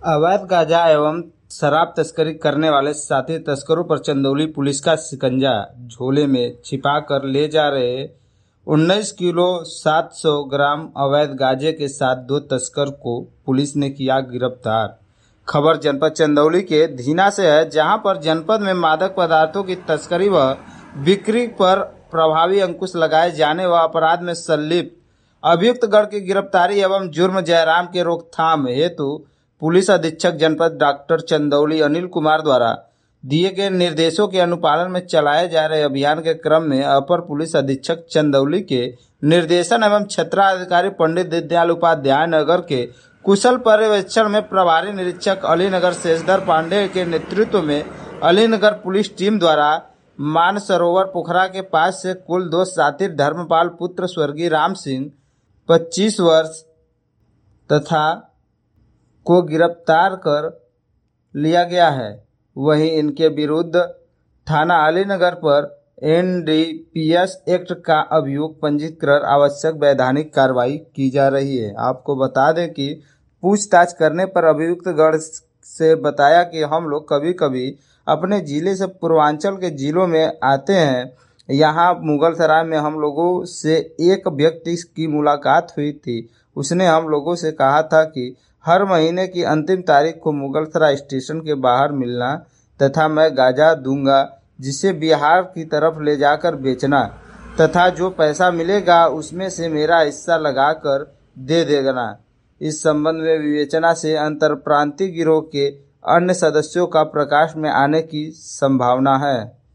अवैध गांजा एवं शराब तस्करी करने वाले साथी तस्करों पर चंदौली पुलिस का शिकंजा। झोले में छिपाकर ले जा रहे 19 किलो 700 ग्राम अवैध गांजे के साथ 2 तस्कर को पुलिस ने किया गिरफ्तार। खबर जनपद चंदौली के धीना से है, जहां पर जनपद में मादक पदार्थों की तस्करी व बिक्री पर प्रभावी अंकुश लगाए जाने व अपराध में संलिप्त अभियुक्त गण की गिरफ्तारी एवं जुर्म जयराम के रोकथाम हेतु पुलिस अधीक्षक जनपद डॉक्टर चंदौली अनिल कुमार द्वारा दिए गए निर्देशों के अनुपालन में चलाए जा रहे अभियान के क्रम में अपर पुलिस अधीक्षक चंदौली के निर्देशन एवं क्षेत्राधिकारी पंडित दीनदयाल उपाध्याय नगर के कुशल पर्यवेक्षण में प्रभारी निरीक्षक अलीनगर शेषधर पांडे के नेतृत्व में अलीनगर पुलिस टीम द्वारा मानसरोवर पोखरा के पास से कुल 2 साथी धर्मपाल पुत्र स्वर्गीय राम सिंह 25 वर्ष तथा को गिरफ्तार कर लिया गया है। वहीं इनके विरुद्ध थाना अलीनगर पर एनडीपीएस एक्ट का अभियोग पंजीकृत कर आवश्यक वैधानिक कार्रवाई की जा रही है। आपको बता दें कि पूछताछ करने पर अभियुक्त गण से बताया कि हम लोग कभी कभी अपने जिले से पूर्वांचल के जिलों में आते हैं। यहाँ मुगलसराय में हम लोगों से एक व्यक्ति की मुलाकात हुई थी। उसने हम लोगों से कहा था कि हर महीने की अंतिम तारीख को मुगलसराय स्टेशन के बाहर मिलना तथा मैं गांजा दूंगा, जिसे बिहार की तरफ ले जाकर बेचना तथा जो पैसा मिलेगा उसमें से मेरा हिस्सा लगाकर दे देना। इस संबंध में विवेचना से अंतरप्रांतीय गिरोह के अन्य सदस्यों का प्रकाश में आने की संभावना है।